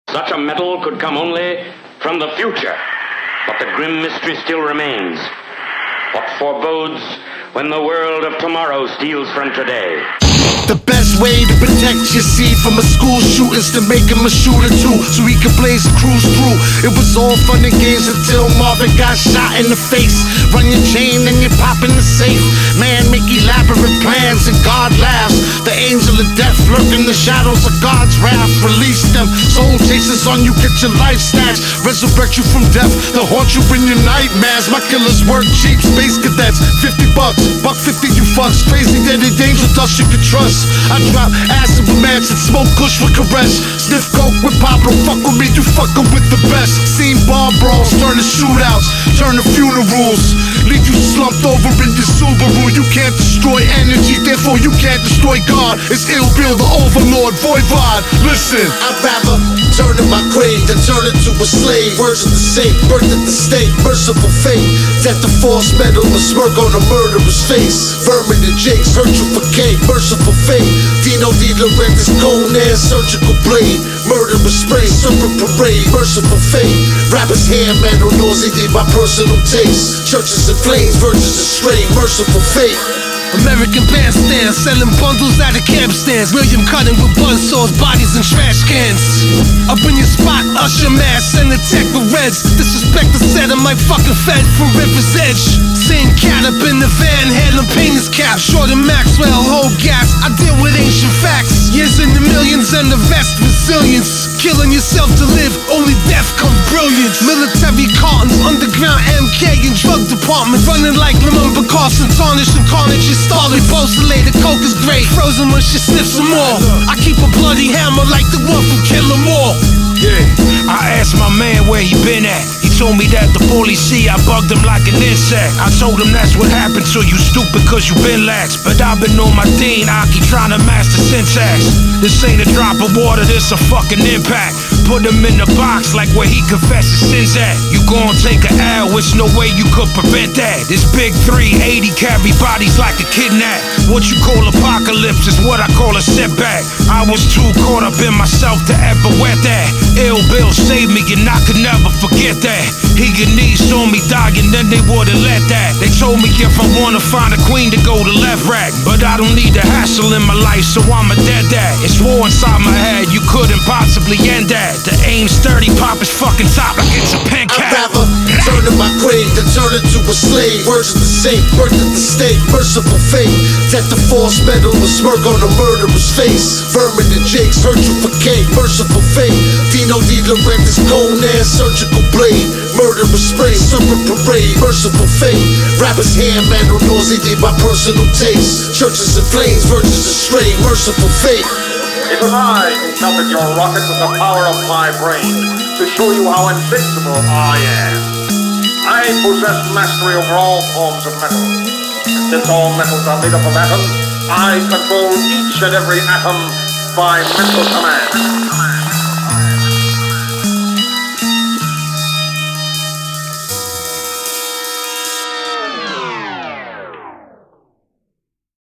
Such a metal could come only from the future, but the grim mystery still remains. What forebodes when the world of tomorrow steals from today? The best way to protect your seed from a school shooting is to make him a shooter too, so he could blaze and cruise through. It was all fun and games until Marvin got shot in the face. Run your chain and you pop in the safe. Man, make elaborate plans and God laughs. The angel of death lurk in the shadows of God's wrath. Release them, soul chasers on you, get your life snatched. Resurrect you from death, they'll haunt you in your nightmares. My killers work cheap, space cadets, $50, $1.50 you fucks. Crazy that it angel dust you can trust. I drop acid with mansion, smoke kush with caress. Sniff coke with Pablo, fuck with me, you fuckin' with the best. Seen bar brawls, turn to shootouts, turn to funerals. Leave you slumped over in your Subaru. You can't destroy energy, therefore you can't destroy God. It's Ill Bill, the overlord, Voivod. Listen, I'd rather turn in my grave than turn into a slave. Words of the saint, birth at the stake, merciful fate. Death the false metal, a smirk on a murderer's face. Vermin and jakes, hurt you for cake, merciful fate. Dino De Laurentiis, Conan, surgical blade. Murderous spray, serpent parade, merciful fate. Rappers hair metal, nauseated by personal taste. Churches in flames, virgins astray, merciful fate. American bandstands, selling bundles out of camp stands. William cutting with buzzsaws, bodies in trash cans. Up in your spot, usher mask, send a tech with reds. Disrespect the set, I might fucking fed from River's Edge. Same cat up in the van, handling painter's cap. Short and Maxwell, whole gas, I deal with ancient facts. Years in the millions and the vest, resilience. Killing yourself to live, only death comes brilliance. Military cartons, underground MK and drug departments. Running like Lamar Carson, tarnish and carnage is started. Postulated coke is great, frozen when she sniffs some more. I keep a bloody hammer like the one from Kill 'Em All. Yeah, I asked my man where he been at. He told me that the police see I bugged him like an insect. I told him that's what happened, so you stupid cause you been lax. But I've been on my Dean Aki trying to master syntax. This ain't a drop of water, this a fucking impact. Put him in the box like where he confesses sins at. You gon' take a L, it's no way you could prevent that. This big 380 carry bodies like a kidnap. What you call apocalypse is what I call a setback. I was too caught up in myself to ever wet that. Ill Bill saved me and I could never forget that. He and knees saw me die and then they wouldn't let that. They told me if I wanna find a queen to go to left rack. But I don't need the hassle in my life, so I'm a dead dad. It's war inside my head, you couldn't possibly end that. The aim sturdy, pop his fucking top like it's a pen cap. I'd rather turn in my grave than turn into a slave. Words of the saint, birth at the stake, merciful fate. Death the false metal, a smirk on a murderer's face. Vermin and jakes, hurt you for cake, merciful fate. Dino De Laurentiis, Conan, surgical blade. Murderous spray, serpent parade, merciful fate. Rappers hair metal, nauseated by personal taste. Churches in flames, virgins astray, merciful fate. It was I who melted your rocket with the power of my brain to show you how invincible I am. I possess mastery over all forms of metal. And since all metals are made up of atoms, I control each and every atom by mental command.